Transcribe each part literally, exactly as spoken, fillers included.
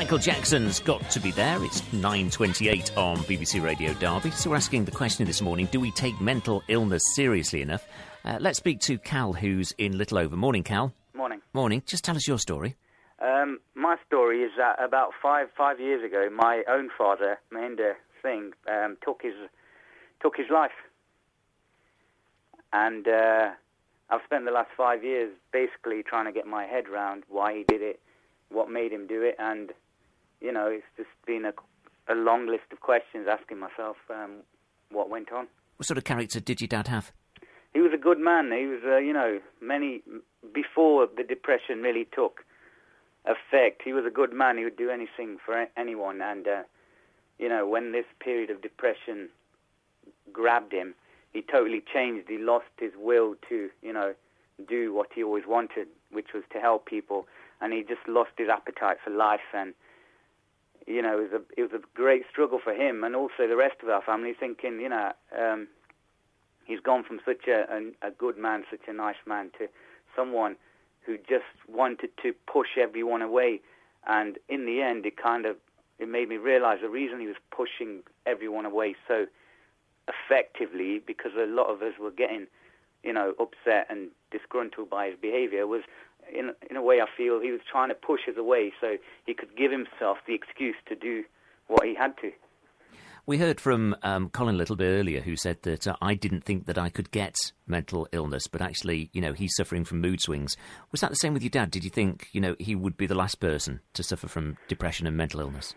Michael Jackson's Got to Be There. It's nine twenty-eight on B B C Radio Derby. So we're asking the question this morning, do we take mental illness seriously enough? Uh, let's speak to Cal, who's in Littleover. Morning, Cal. Morning. Morning. Just tell us your story. Um, my story is that about five five years ago, my own father, Mahinder Singh, um, took his took his life, and uh, I've spent the last five years basically trying to get my head round why he did it, what made him do it, and you know, it's just been a, a long list of questions asking myself um, what went on. What sort of character did your dad have? He was a good man. He was, uh, you know, many before the depression really took effect. He was a good man. He would do anything for anyone. And, uh, you know, when this period of depression grabbed him, he totally changed. He lost his will to, you know, do what he always wanted, which was to help people. And he just lost his appetite for life. And, you know, it was a, it was a great struggle for him and also the rest of our family, thinking, you know, um, he's gone from such a, a, a good man, such a nice man, to someone who just wanted to push everyone away. And in the end, it kind of, it made me realize the reason he was pushing everyone away so effectively, because a lot of us were getting, you know, upset and disgruntled by his behavior, was in, in a way I feel he was trying to push us away so he could give himself the excuse to do what he had to. We heard from um, Colin a little bit earlier, who said that uh, I didn't think that I could get mental illness, but actually, you know, he's suffering from mood swings. Was that the same with your dad? Did you think, you know, he would be the last person to suffer from depression and mental illness?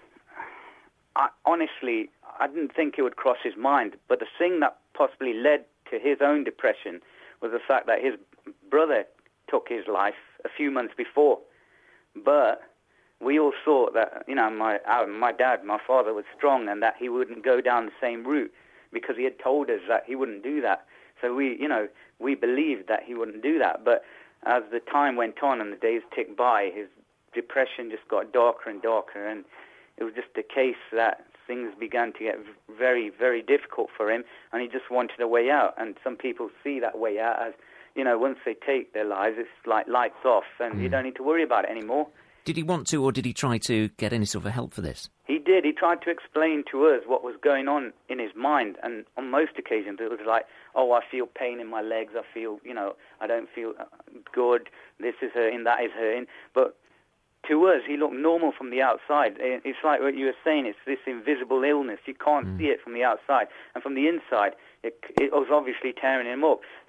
I, honestly, I didn't think it would cross his mind, but the thing that possibly led to his own depression was the fact that his brother took his life a few months before. But we all thought that, you know, my our, my dad, my father, was strong and that he wouldn't go down the same route because he had told us that he wouldn't do that. So we, you know, we believed that he wouldn't do that. But as the time went on and the days ticked by, his depression just got darker and darker, and it was just a case that things began to get very, very difficult for him, and he just wanted a way out. And some people see that way out as, you know, once they take their lives, it's like lights off, and mm. you don't need to worry about it anymore. Did he want to, or did he try to get any sort of help for this? He did. He tried to explain to us what was going on in his mind, and on most occasions it was like, oh, I feel pain in my legs, I feel, you know, I don't feel good, this is hurting, that is hurting. But to us, he looked normal from the outside. It's like what you were saying, it's this invisible illness. You can't mm. see it from the outside. And from the inside, it, it was obviously tearing him up.